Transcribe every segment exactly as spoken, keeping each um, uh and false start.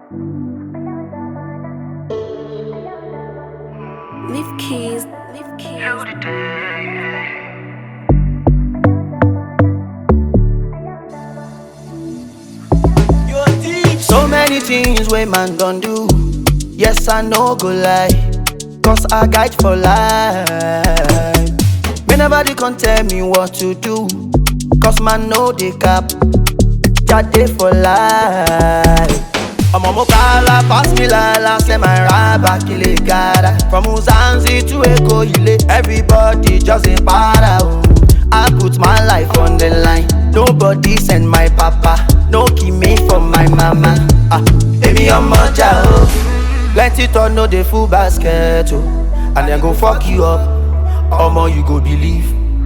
Leave keys, leave keys. So many things wey man don do. Yes, I no go lie, cause I guide for life. May nobody can tell me what to do, cause man know the cap, jade for life. Ọmọ mo kala pass me lala, say my raba kile gara. From Muzanzi to Eko ile, everybody just a para. Oh. I put my life on the line, nobody send my papa, no give me from my mama. Ah, baby I'm a oh. Plenty thought no dey full basket oh, and then go fuck you up. Omo you go believe.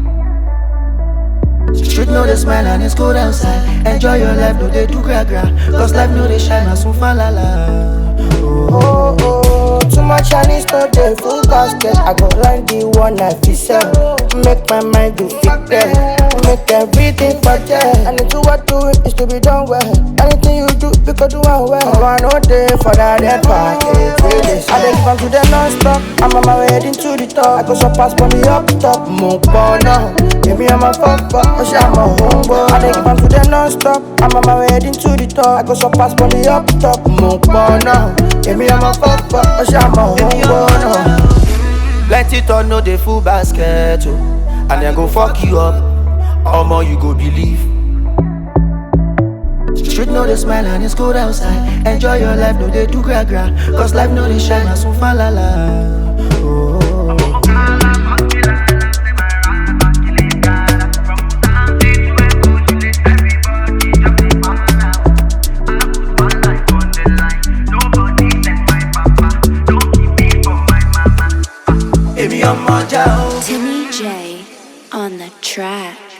Street know they smile and it's cold outside. Enjoy your life, no they do gra gra, cause life no they shine as soon la la. Oh, oh, too much Chinese no dey full basket. I go line the one I feel sell. Make my mind do fit there. Make everything forget. And it's what do it is to be done well. Anything you do, you can do it well. Oh, I know day for that dead packet. I dey give am to them non-stop. I'm on my way heading to the top. I go so pass for me up top. Move on now. Maybe I'm a fuck fuck, but I'm a homeboy. I dey give am to them non-stop. I'm on my way heading to the top. I go so pass for me up top. Move on now. Maybe I'm a fuck fuck, but I'm a homeboy now. Plenty thought no dey full basket oh, and then go fuck you up. Omo you go believe. Street know they smile and it's cold outside. Enjoy your life, no they do gra gra, cause life no they shine as soon la la. Oh. Baby, I'm a Timmy J on the track.